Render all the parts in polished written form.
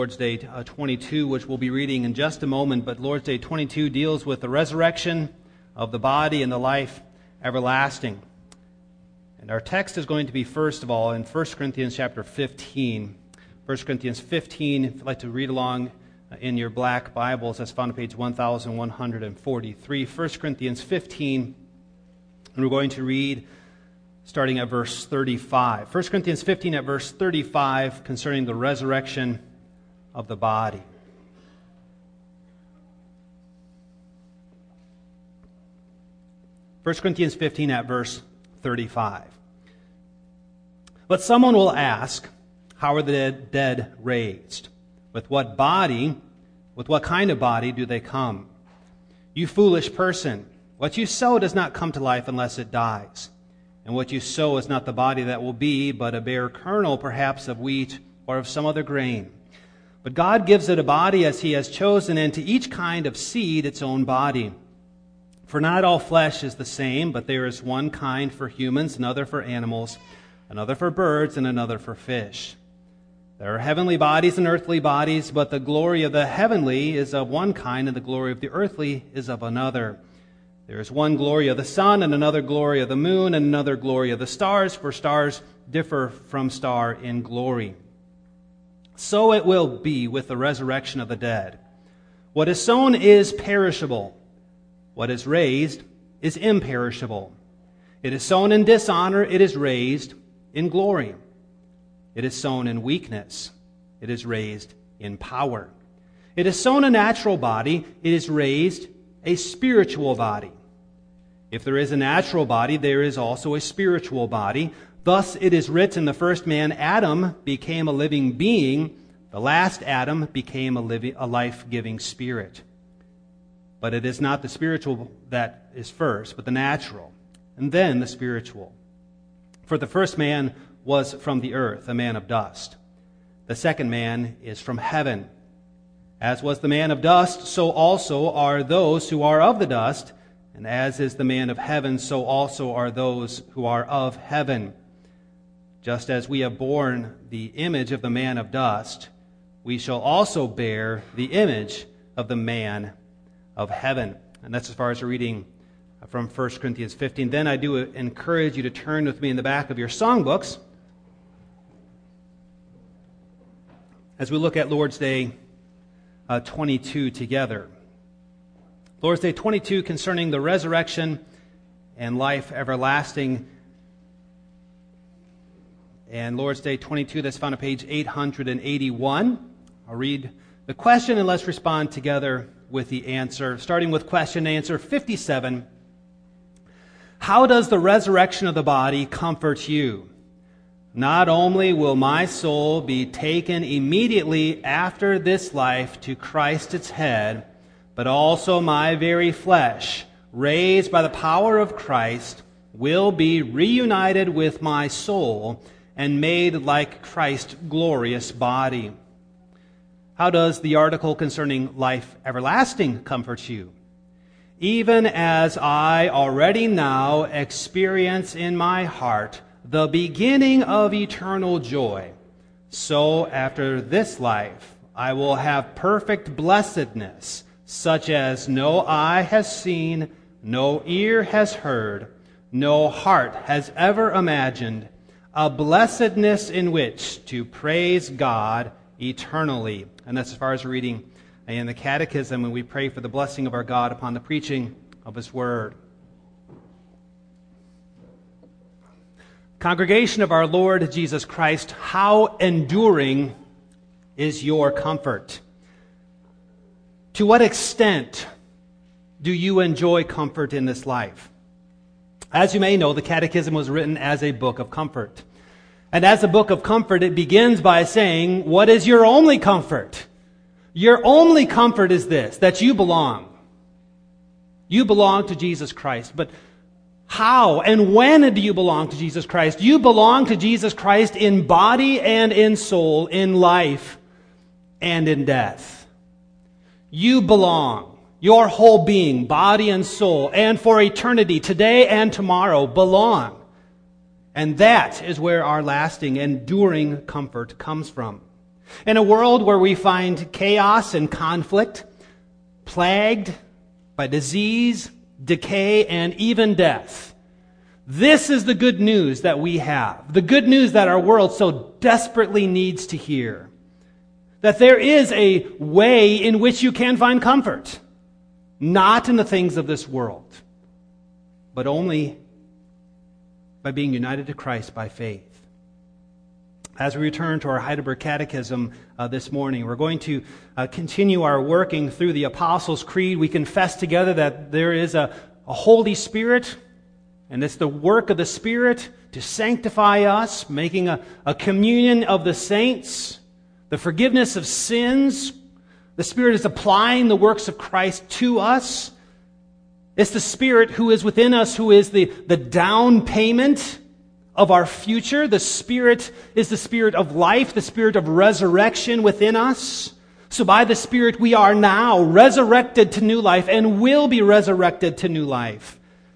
Lord's Day 22, which we'll be reading in just a moment, but Lord's Day 22 deals with the resurrection of the body and the life everlasting. And our text is going to be, first of all, in 1 Corinthians chapter 15. 1 Corinthians 15, if you'd like to read along in your black Bibles, that's found on page 1143. 1 Corinthians 15, and we're going to read starting at verse 35. 1 Corinthians 15 at verse 35 concerning the resurrection of the body. First Corinthians 15 at verse 35. But someone will ask, how are the dead raised? With what body, with what kind of body do they come? You foolish person, what you sow does not come to life unless it dies. And what you sow is not the body that will be, but a bare kernel perhaps of wheat or of some other grain. But God gives it a body as He has chosen, and to each kind of seed its own body. For not all flesh is the same, but there is one kind for humans, another for animals, another for birds, and another for fish. There are heavenly bodies and earthly bodies, but the glory of the heavenly is of one kind, and the glory of the earthly is of another. There is one glory of the sun, and another glory of the moon, and another glory of the stars, for stars differ from star in glory. So it will be with the resurrection of the dead. What is sown is perishable. What is raised is imperishable. It is sown in dishonor, it is raised in glory. It is sown in weakness, it is raised in power. It is sown a natural body, it is raised a spiritual body. If there is a natural body, there is also a spiritual body. Thus it is written, the first man, Adam, became a living being. The last Adam became a life-giving spirit. But it is not the spiritual that is first, but the natural, and then the spiritual. For the first man was from the earth, a man of dust. The second man is from heaven. As was the man of dust, so also are those who are of the dust. And as is the man of heaven, so also are those who are of heaven. Just as we have borne the image of the man of dust, we shall also bear the image of the man of heaven. And that's as far as we're reading from 1 Corinthians 15. Then I do encourage you to turn with me in the back of your songbooks as we look at Lord's Day 22 together. Lord's Day 22 concerning the resurrection and life everlasting. And Lord's Day 22, that's found on page 881. I'll read the question and let's respond together with the answer. Starting with question and answer 57. How does the resurrection of the body comfort you? Not only will my soul be taken immediately after this life to Christ its head, but also my very flesh, raised by the power of Christ, will be reunited with my soul and made like Christ's glorious body. How does the article concerning life everlasting comfort you? Even as I already now experience in my heart the beginning of eternal joy, so after this life I will have perfect blessedness, such as no eye has seen, no ear has heard, no heart has ever imagined, a blessedness in which to praise God eternally. And that's as far as we're reading in the Catechism, and we pray for the blessing of our God upon the preaching of His Word. Congregation of our Lord Jesus Christ, how enduring is your comfort? To what extent do you enjoy comfort in this life? As you may know, the Catechism was written as a book of comfort. And as a book of comfort, it begins by saying, what is your only comfort? Your only comfort is this, that you belong. You belong to Jesus Christ. But how and when do you belong to Jesus Christ? You belong to Jesus Christ in body and in soul, in life and in death. You belong. Your whole being, body and soul, and for eternity, today and tomorrow, belong. And that is where our lasting, enduring comfort comes from. In a world where we find chaos and conflict, plagued by disease, decay, and even death, this is the good news that we have. The good news that our world so desperately needs to hear. That there is a way in which you can find comfort. Not in the things of this world, but only by being united to Christ by faith. As we return to our Heidelberg Catechism this morning, we're going to continue our working through the Apostles' Creed. We confess together that there is a Holy Spirit, and it's the work of the Spirit to sanctify us, making a communion of the saints, the forgiveness of sins. The Spirit is applying the works of Christ to us. It's the Spirit who is within us, who is the down payment of our future. The Spirit is the Spirit of life, the Spirit of resurrection within us. So by the Spirit we are now resurrected to new life and will be resurrected to new life.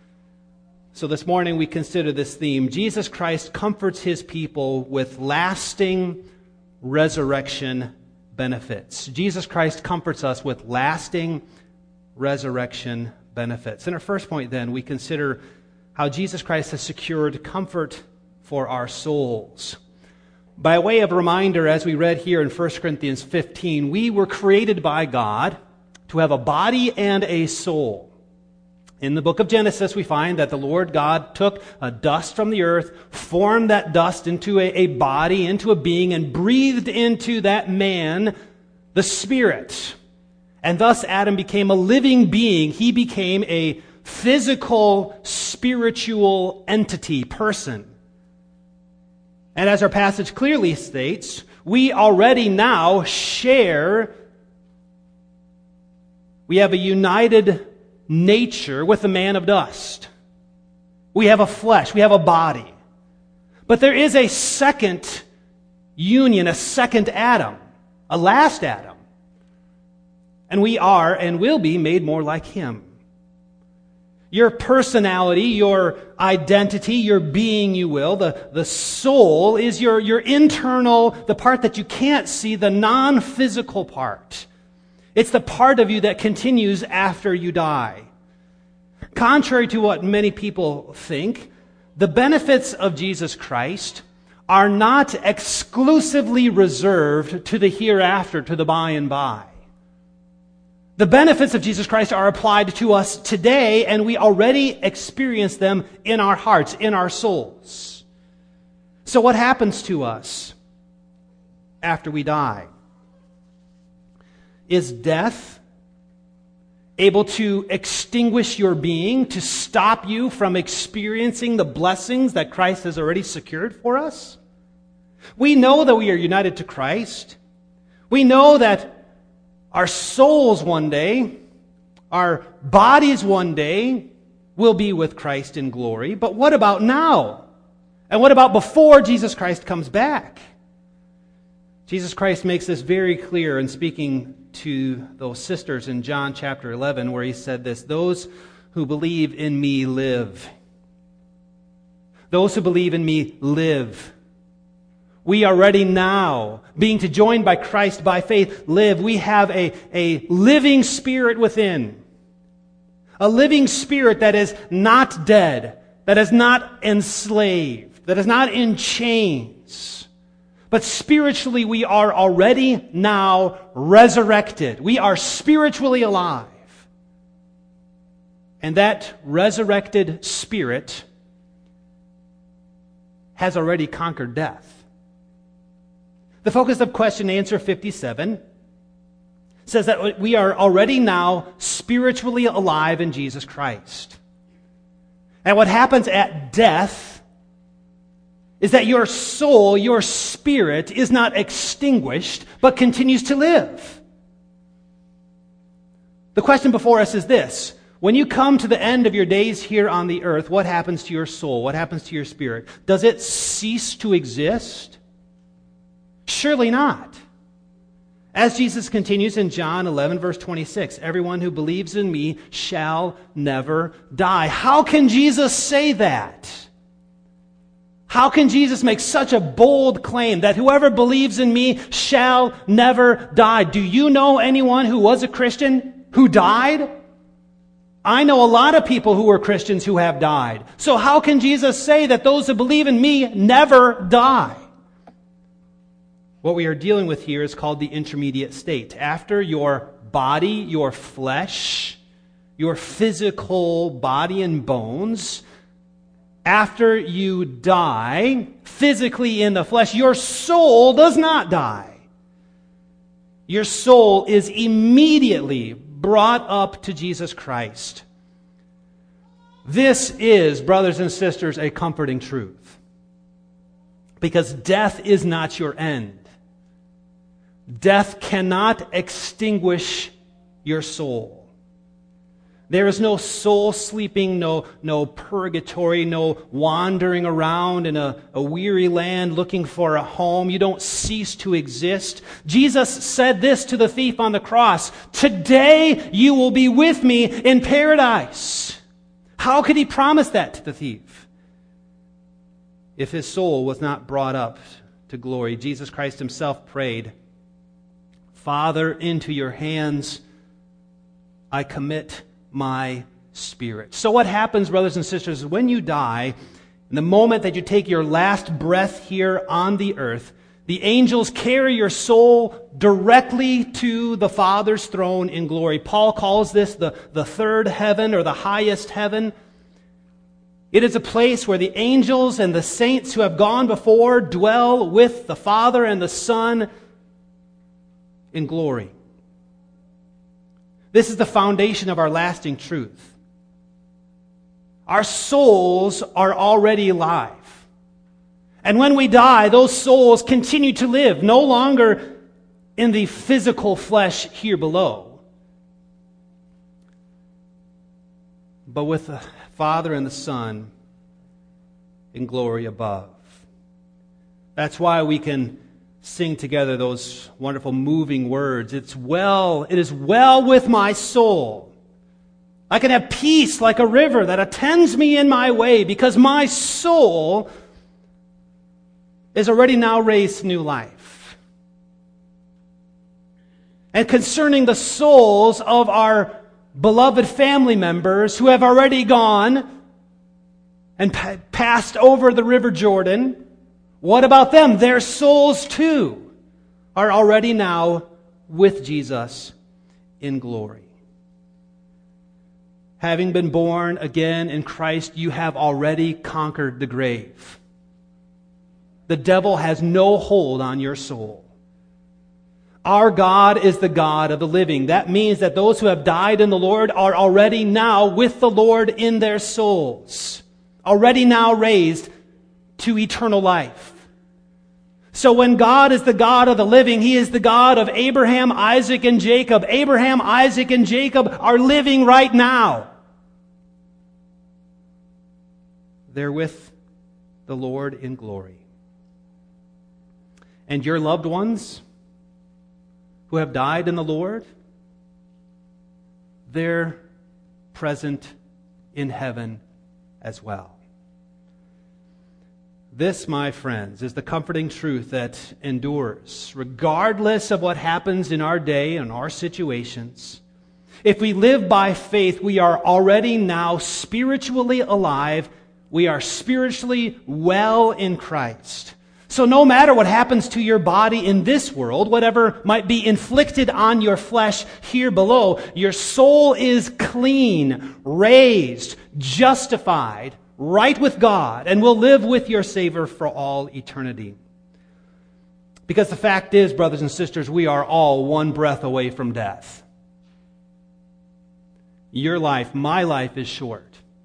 So this morning we consider this theme. Jesus Christ comforts His people with lasting resurrection benefits. Jesus Christ comforts us with lasting resurrection benefits. In our first point then, we consider how Jesus Christ has secured comfort for our souls. By way of reminder, as we read here in 1 Corinthians 15, we were created by God to have a body and a soul. In the book of Genesis, we find that the Lord God took a dust from the earth, formed that dust into a body, into a being, and breathed into that man the Spirit. And thus Adam became a living being. He became a physical, spiritual entity, person. And as our passage clearly states, we already now share, we have a united nature with the man of dust. We have a flesh, we have a body. But there is a second union, a second Adam, a last Adam. And we are and will be made more like him. Your personality, your identity, your being, you will, the soul is your internal, the part that you can't see, the non-physical part. It's the part of you that continues after you die. Contrary to what many people think, the benefits of Jesus Christ are not exclusively reserved to the hereafter, to the by and by. The benefits of Jesus Christ are applied to us today, and we already experience them in our hearts, in our souls. So what happens to us after we die? Is death able to extinguish your being, to stop you from experiencing the blessings that Christ has already secured for us? We know that we are united to Christ. We know that our souls one day, our bodies one day, will be with Christ in glory. But what about now? And what about before Jesus Christ comes back? Jesus Christ makes this very clear in speaking to those sisters in John chapter 11, where he said this: "Those who believe in me live. Those who believe in me live." We are ready now, being to joined by Christ by faith, live. We have a living spirit within. A living spirit that is not dead, that is not enslaved, that is not in chains. But spiritually, we are already now resurrected. We are spiritually alive. And that resurrected spirit has already conquered death. The focus of question and answer 57 says that we are already now spiritually alive in Jesus Christ. And what happens at death is that your soul, your spirit, is not extinguished, but continues to live. The question before us is this: when you come to the end of your days here on the earth, what happens to your soul? What happens to your spirit? Does it cease to exist? Surely not. As Jesus continues in John 11, verse 26, "Everyone who believes in me shall never die." How can Jesus say that? How can Jesus make such a bold claim that whoever believes in me shall never die? Do you know anyone who was a Christian who died? I know a lot of people who were Christians who have died. So how can Jesus say that those who believe in me never die? What we are dealing with here is called the intermediate state. After your body, your flesh, your physical body and bones, after you die, physically in the flesh, your soul does not die. Your soul is immediately brought up to Jesus Christ. This is, brothers and sisters, a comforting truth. Because death is not your end. Death cannot extinguish your soul. There is no soul sleeping, no purgatory, no wandering around in a weary land looking for a home. You don't cease to exist. Jesus said this to the thief on the cross, "Today you will be with me in paradise." How could he promise that to the thief if his soul was not brought up to glory? Jesus Christ himself prayed, "Father, into your hands I commit my spirit." So what happens, brothers and sisters, when you die, in the moment that you take your last breath here on the earth, the angels carry your soul directly to the Father's throne in glory. Paul calls this the third heaven or the highest heaven. It is a place where the angels and the saints who have gone before dwell with the Father and the Son in glory. This is the foundation of our lasting truth. Our souls are already alive. And when we die, those souls continue to live, no longer in the physical flesh here below, but with the Father and the Son in glory above. That's why we can sing together those wonderful moving words. It is well with my soul. I can have peace like a river that attends me in my way because my soul is already now raised to new life. And concerning the souls of our beloved family members who have already gone and passed over the river Jordan, what about them? Their souls too are already now with Jesus in glory. Having been born again in Christ, you have already conquered the grave. The devil has no hold on your soul. Our God is the God of the living. That means that those who have died in the Lord are already now with the Lord in their souls, already now raised to eternal life. So when God is the God of the living, He is the God of Abraham, Isaac, and Jacob. Abraham, Isaac, and Jacob are living right now. They're with the Lord in glory. And your loved ones who have died in the Lord, they're present in heaven as well. This, my friends, is the comforting truth that endures, regardless of what happens in our day and our situations. If we live by faith, we are already now spiritually alive. We are spiritually well in Christ. So no matter what happens to your body in this world, whatever might be inflicted on your flesh here below, your soul is clean, raised, justified, right with God, and will live with your Savior for all eternity. Because the fact is, brothers and sisters, we are all one breath away from death. Your life, my life, is short.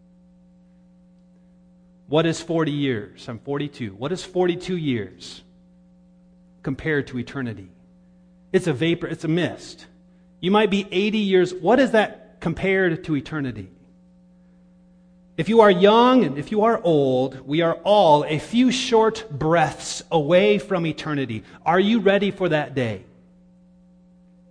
What is 40 years? I'm 42. What is 42 years compared to eternity? It's a vapor, it's a mist. You might be 80 years. What is that compared to eternity? If you are young and if you are old, we are all a few short breaths away from eternity. Are you ready for that day?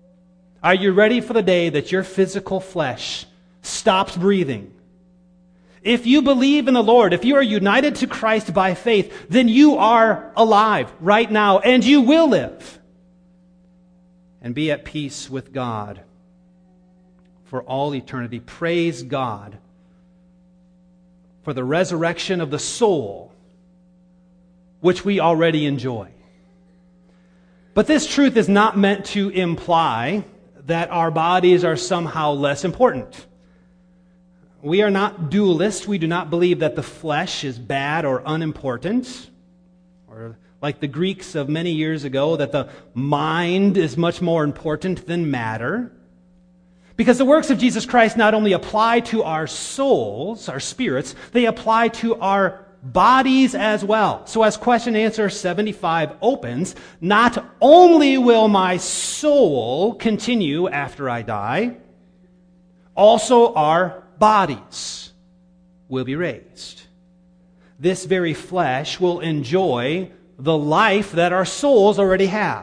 Are you ready for the day that your physical flesh stops breathing If you believe in the Lord, if you are united to Christ by faith, then you are alive right now, and you will live and be at peace with God for all eternity. Praise God for the resurrection of the soul, which we already enjoy. But this truth is not meant to imply that our bodies are somehow less important. We are not dualists. We do not believe that the flesh is bad or unimportant, or like the Greeks of many years ago, that the mind is much more important than matter. Because the works of Jesus Christ not only apply to our souls, our spirits, they apply to our bodies as well. So as question and answer 75 opens, not only will my soul continue after I die, also our bodies will be raised. This very flesh will enjoy the life that our souls already have.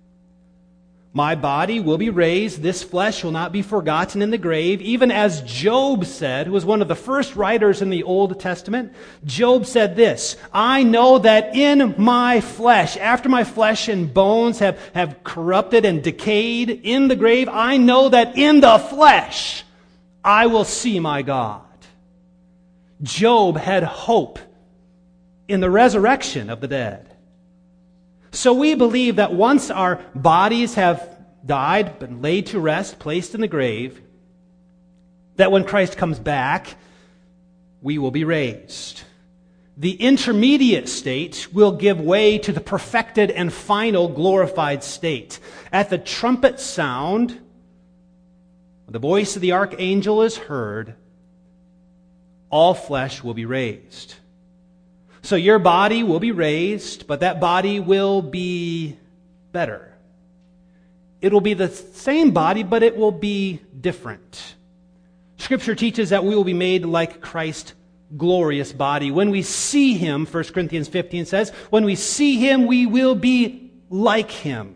My body will be raised. This flesh will not be forgotten in the grave. Even as Job said, who was one of the first writers in the Old Testament, Job said this, I know that in my flesh, after my flesh and bones have corrupted and decayed in the grave, I know that in the flesh I will see my God. Job had hope in the resurrection of the dead. So we believe that once our bodies have died, been laid to rest, placed in the grave, that when Christ comes back, we will be raised. The intermediate state will give way to the perfected and final glorified state. At the trumpet sound, when the voice of the archangel is heard, all flesh will be raised. So your body will be raised, but that body will be better. It will be the same body, but it will be different. Scripture teaches that we will be made like Christ's glorious body. When we see Him, 1 Corinthians 15 says, when we see Him, we will be like Him.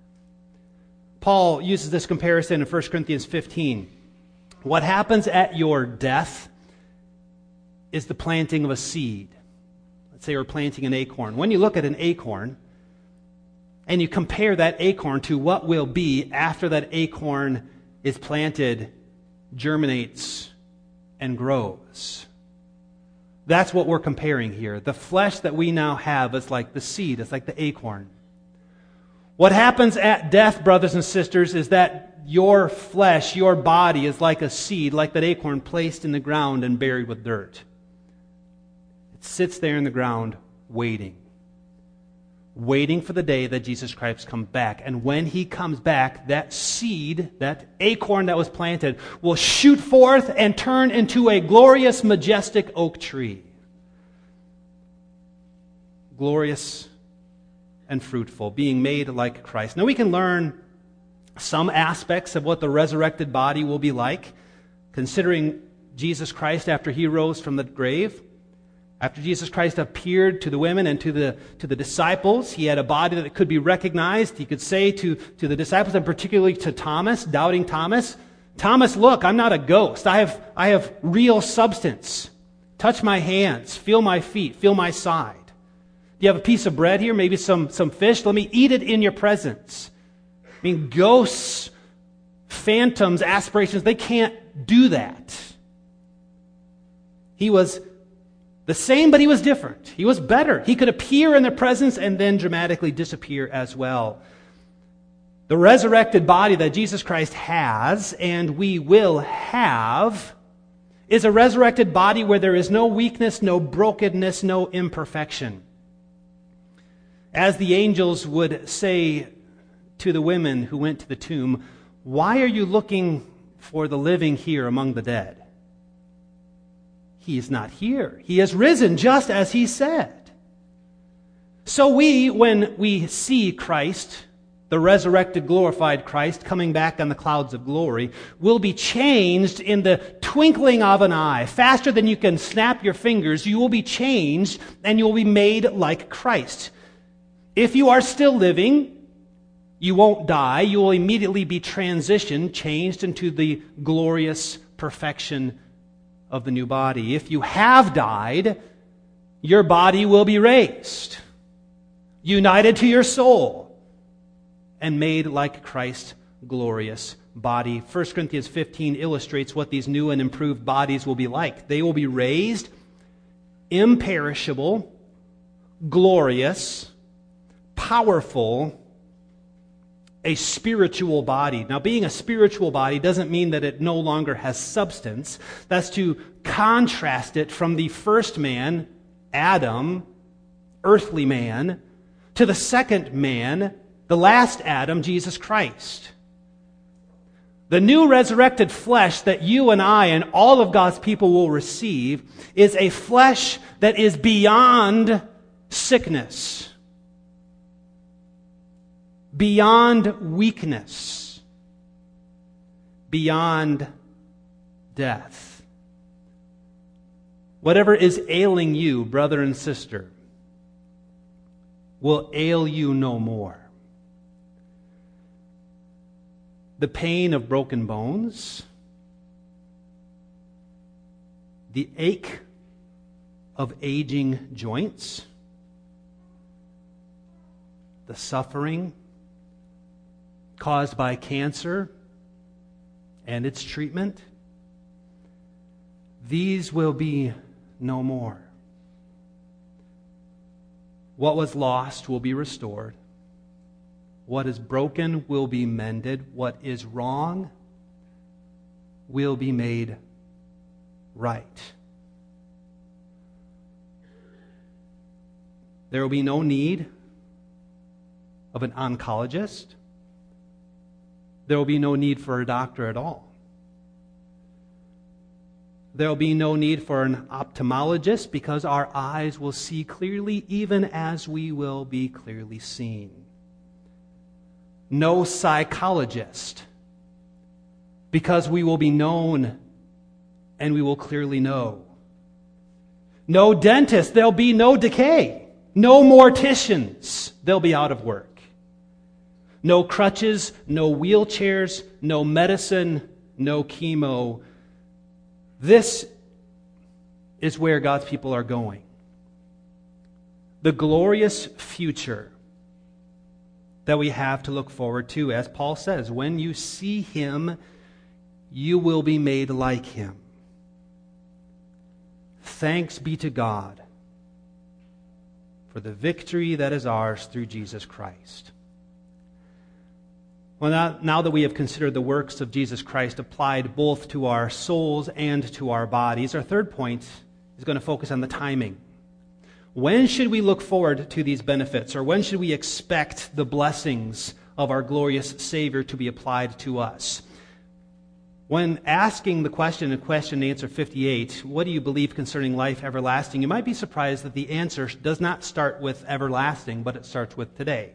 Paul uses this comparison in 1 Corinthians 15. What happens at your death is the planting of a seed. Let's say we're planting an acorn. When you look at an acorn and you compare that acorn to what will be after that acorn is planted, germinates, and grows. That's what we're comparing here. The flesh that we now have is like the seed. It's like the acorn. What happens at death, brothers and sisters, is that your flesh, your body, is like a seed, like that acorn placed in the ground and buried with dirt. It sits there in the ground waiting for the day that Jesus Christ comes back. And when He comes back, that seed, that acorn that was planted, will shoot forth and turn into a glorious, majestic oak tree. Glorious and fruitful, being made like Christ. Now we can learn some aspects of what the resurrected body will be like, considering Jesus Christ after He rose from the grave. After Jesus Christ appeared to the women and to the disciples, He had a body that could be recognized. He could say to the disciples, and particularly to Thomas, doubting Thomas, Thomas, look, I'm not a ghost. I have real substance. Touch my hands, feel my feet, feel my side. Do you have a piece of bread here? Maybe some fish? Let me eat it in your presence. I mean, ghosts, phantoms, aspirations, they can't do that. He was the same, but He was different. He was better. He could appear in their presence and then dramatically disappear as well. The resurrected body that Jesus Christ has, and we will have, is a resurrected body where there is no weakness, no brokenness, no imperfection. As the angels would say to the women who went to the tomb, why are you looking for the living here among the dead? He is not here. He has risen just as He said. So we, when we see Christ, the resurrected, glorified Christ, coming back on the clouds of glory, will be changed in the twinkling of an eye. Faster than you can snap your fingers, you will be changed and you will be made like Christ. If you are still living, you won't die. You will immediately be transitioned, changed into the glorious perfection of the new body. If you have died, your body will be raised, united to your soul, and made like Christ's glorious body. 1 Corinthians 15 illustrates what these new and improved bodies will be like. They will be raised, imperishable, glorious, powerful, a spiritual body. Now, being a spiritual body doesn't mean that it no longer has substance. That's to contrast it from the first man, Adam, earthly man, to the second man, the last Adam, Jesus Christ. The new resurrected flesh that you and I and all of God's people will receive is a flesh that is beyond sickness, beyond weakness, beyond death. Whatever is ailing you, brother and sister, will ail you no more. The pain of broken bones, the ache of aging joints, the suffering caused by cancer and its treatment, these will be no more. What was lost will be restored. What is broken will be mended. What is wrong will be made right. There will be no need of an oncologist. There will be no need for a doctor at all. There will be no need for an ophthalmologist because our eyes will see clearly even as we will be clearly seen. No psychologist because we will be known and we will clearly know. No dentist, there'll be no decay. No morticians, they'll be out of work. No crutches, no wheelchairs, no medicine, no chemo. This is where God's people are going. The glorious future that we have to look forward to. As Paul says, when you see Him, you will be made like Him. Thanks be to God for the victory that is ours through Jesus Christ. Well, now that we have considered the works of Jesus Christ applied both to our souls and to our bodies, our third point is going to focus on the timing. When should we look forward to these benefits, or when should we expect the blessings of our glorious Savior to be applied to us? When asking the question in question and answer 58, what do you believe concerning life everlasting? You might be surprised that the answer does not start with everlasting, but it starts with today.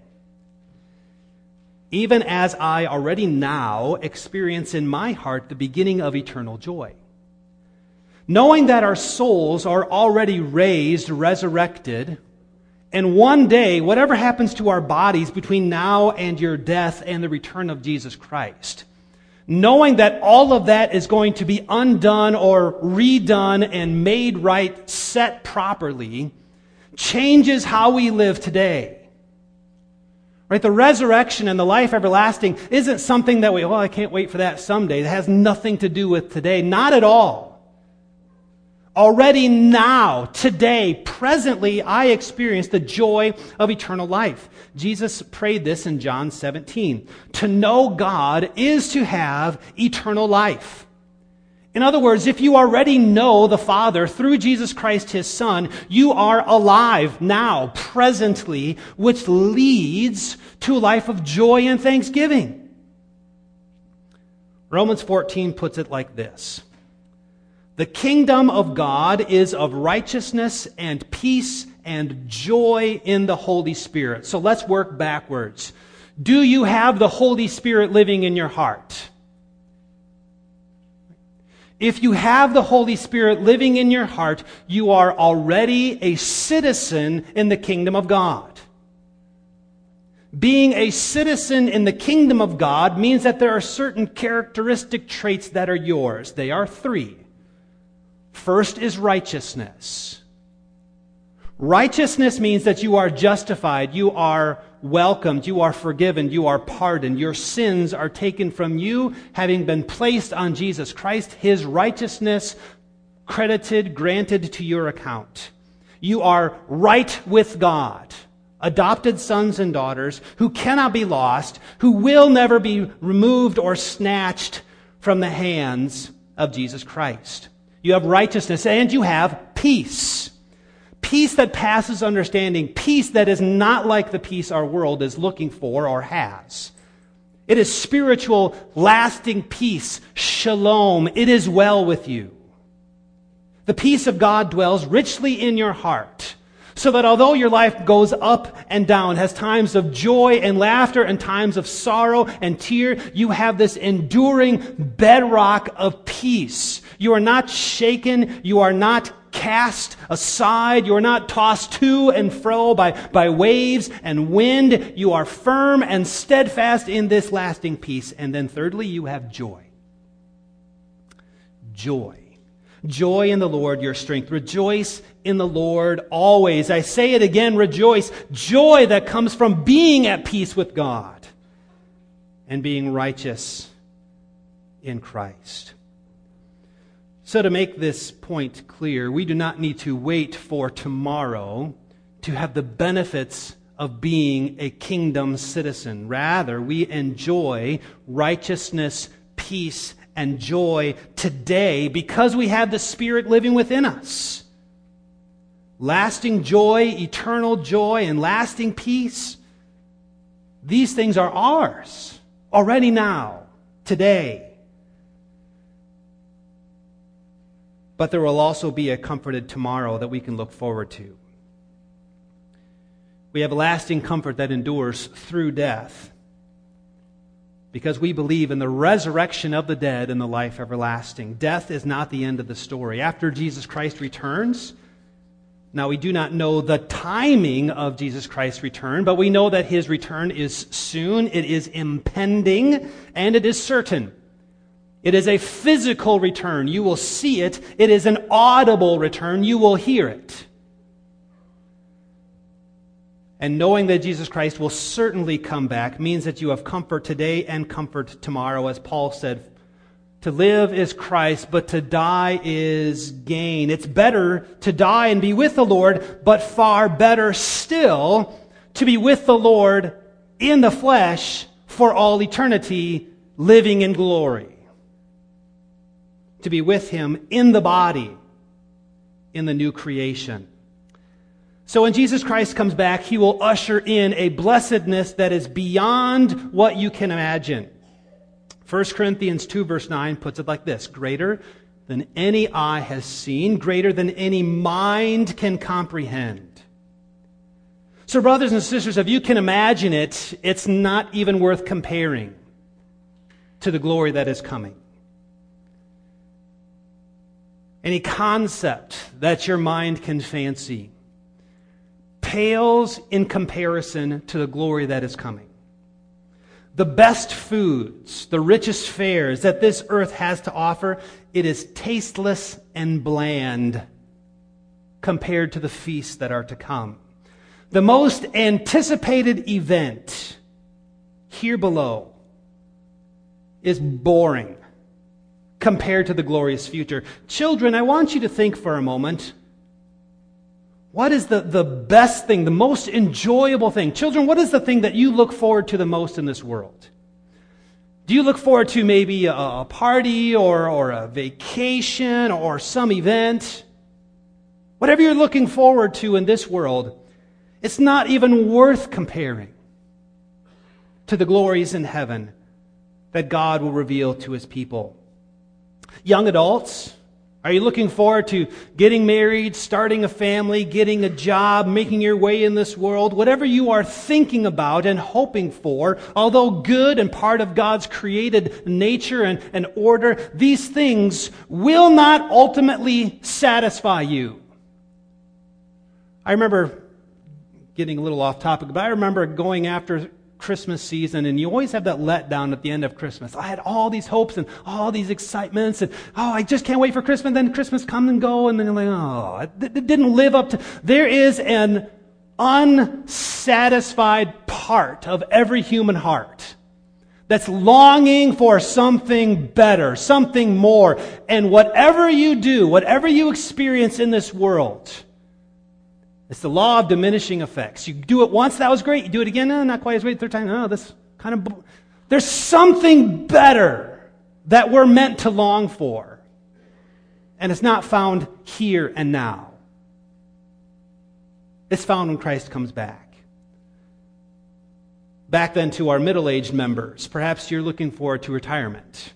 Even as I already now experience in my heart the beginning of eternal joy. Knowing that our souls are already raised, resurrected, and one day, whatever happens to our bodies between now and your death and the return of Jesus Christ, knowing that all of that is going to be undone or redone and made right, set properly, changes how we live today. Right? The resurrection and the life everlasting isn't something that I can't wait for that someday. It has nothing to do with today. Not at all. Already now, today, presently, I experience the joy of eternal life. Jesus prayed this in John 17. To know God is to have eternal life. In other words, if you already know the Father through Jesus Christ, His Son, you are alive now, presently, which leads to a life of joy and thanksgiving. Romans 14 puts it like this. The kingdom of God is of righteousness and peace and joy in the Holy Spirit. So let's work backwards. Do you have the Holy Spirit living in your heart? If you have the Holy Spirit living in your heart, you are already a citizen in the kingdom of God. Being a citizen in the kingdom of God means that there are certain characteristic traits that are yours. They are 3. First is righteousness. Righteousness means that you are justified, you are welcomed, you are forgiven, you are pardoned. Your sins are taken from you, having been placed on Jesus Christ, His righteousness credited, granted to your account. You are right with God, adopted sons and daughters who cannot be lost, who will never be removed or snatched from the hands of Jesus Christ. You have righteousness and you have peace. Peace that passes understanding. Peace that is not like the peace our world is looking for or has. It is spiritual, lasting peace. Shalom. It is well with you. The peace of God dwells richly in your heart, so that although your life goes up and down, has times of joy and laughter and times of sorrow and tear, you have this enduring bedrock of peace. You are not shaken. You are not cast aside. You are not tossed to and fro by waves and wind. You are firm and steadfast in this lasting peace. And then thirdly, you have joy. Joy. Joy in the Lord, your strength. Rejoice in the Lord always. I say it again, rejoice. Joy that comes from being at peace with God and being righteous in Christ. So to make this point clear, we do not need to wait for tomorrow to have the benefits of being a kingdom citizen. Rather, we enjoy righteousness, peace, and joy today because we have the Spirit living within us. Lasting joy, eternal joy, and lasting peace, these things are ours already now, today. But there will also be a comforted tomorrow that we can look forward to. We have a lasting comfort that endures through death because we believe in the resurrection of the dead and the life everlasting. Death is not the end of the story. After Jesus Christ returns, now we do not know the timing of Jesus Christ's return, but we know that His return is soon, it is impending, and it is certain. It is a physical return. You will see it. It is an audible return. You will hear it. And knowing that Jesus Christ will certainly come back means that you have comfort today and comfort tomorrow. As Paul said, to live is Christ, but to die is gain. It's better to die and be with the Lord, but far better still to be with the Lord in the flesh for all eternity, living in glory. To be with Him in the body, in the new creation. So when Jesus Christ comes back, He will usher in a blessedness that is beyond what you can imagine. 1 Corinthians 2 verse 9 puts it like this: greater than any eye has seen, greater than any mind can comprehend. So brothers and sisters, if you can imagine it, it's not even worth comparing to the glory that is coming. Any concept that your mind can fancy pales in comparison to the glory that is coming. The best foods, the richest fares that this earth has to offer, it is tasteless and bland compared to the feasts that are to come. The most anticipated event here below is boring compared to the glorious future. Children, I want you to think for a moment. What is the best thing, the most enjoyable thing? Children, what is the thing that you look forward to the most in this world? Do you look forward to maybe a party or a vacation or some event? Whatever you're looking forward to in this world, it's not even worth comparing to the glories in heaven that God will reveal to His people. Young adults, are you looking forward to getting married, starting a family, getting a job, making your way in this world? Whatever you are thinking about and hoping for, although good and part of God's created nature and order, these things will not ultimately satisfy you. I remember getting a little off topic, but I remember going after Christmas season, and you always have that letdown at the end of Christmas. I had all these hopes and all these excitements, and I just can't wait for Christmas. Then Christmas come and go, and then you're like, it didn't live up to. There is an unsatisfied part of every human heart that's longing for something better, something more. And whatever you do, whatever you experience in this world, it's the law of diminishing effects. You do it once, that was great. You do it again, not quite as great. Third time, this kind of. There's something better that we're meant to long for. And it's not found here and now. It's found when Christ comes back. Back then to our middle-aged members, perhaps you're looking forward to retirement.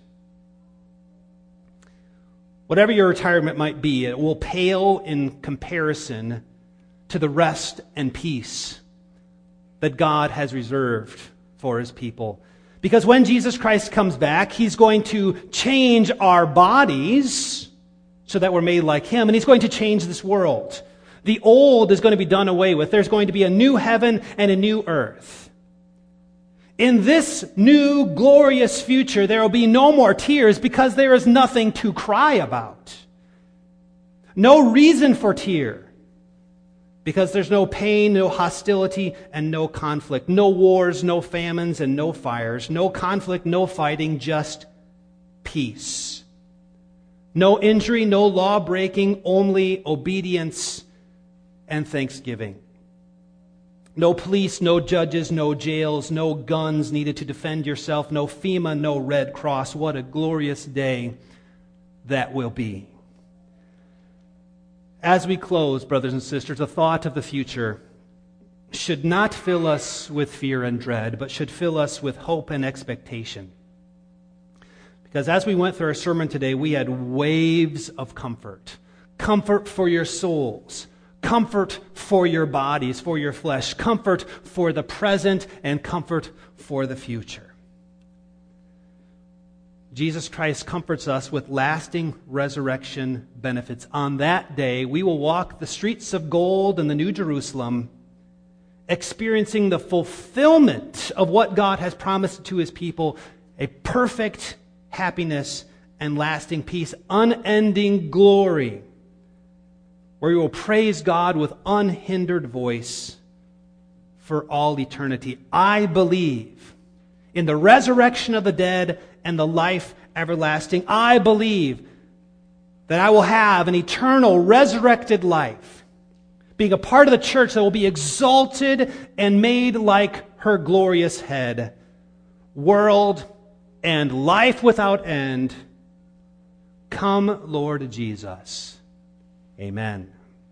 Whatever your retirement might be, it will pale in comparison to the rest and peace that God has reserved for His people. Because when Jesus Christ comes back, He's going to change our bodies so that we're made like Him, and He's going to change this world. The old is going to be done away with. There's going to be a new heaven and a new earth. In this new glorious future, there will be no more tears because there is nothing to cry about. No reason for tear because there's no pain, no hostility, and no conflict. No wars, no famines, and no fires. No conflict, no fighting, just peace. No injury, no law breaking, only obedience and thanksgiving. No police, no judges, no jails, no guns needed to defend yourself, no FEMA, no Red Cross. What a glorious day that will be. As we close, brothers and sisters, a thought of the future should not fill us with fear and dread, but should fill us with hope and expectation. Because as we went through our sermon today, we had waves of comfort. Comfort for your souls. Comfort for your bodies, for your flesh. Comfort for the present and comfort for the future. Jesus Christ comforts us with lasting resurrection benefits. On that day, we will walk the streets of gold in the New Jerusalem, experiencing the fulfillment of what God has promised to His people, a perfect happiness and lasting peace, unending glory, where we will praise God with unhindered voice for all eternity. I believe in the resurrection of the dead and the life everlasting. I believe that I will have an eternal resurrected life, being a part of the church that will be exalted and made like her glorious head. World and life without end. Come, Lord Jesus. Amen.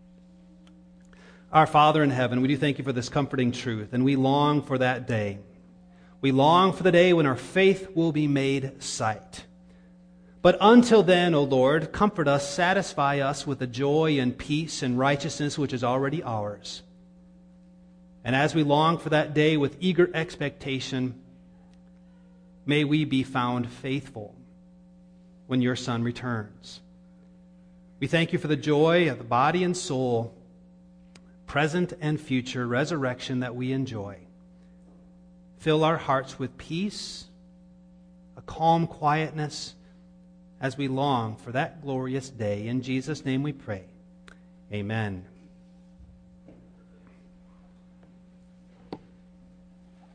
Our Father in heaven, we do thank You for this comforting truth, and we long for that day. We long for the day when our faith will be made sight. But until then, O Lord, comfort us, satisfy us with the joy and peace and righteousness which is already ours. And as we long for that day with eager expectation, may we be found faithful when Your Son returns. We thank You for the joy of the body and soul, present and future resurrection that we enjoy. Fill our hearts with peace, a calm quietness, as we long for that glorious day. In Jesus' name we pray. Amen.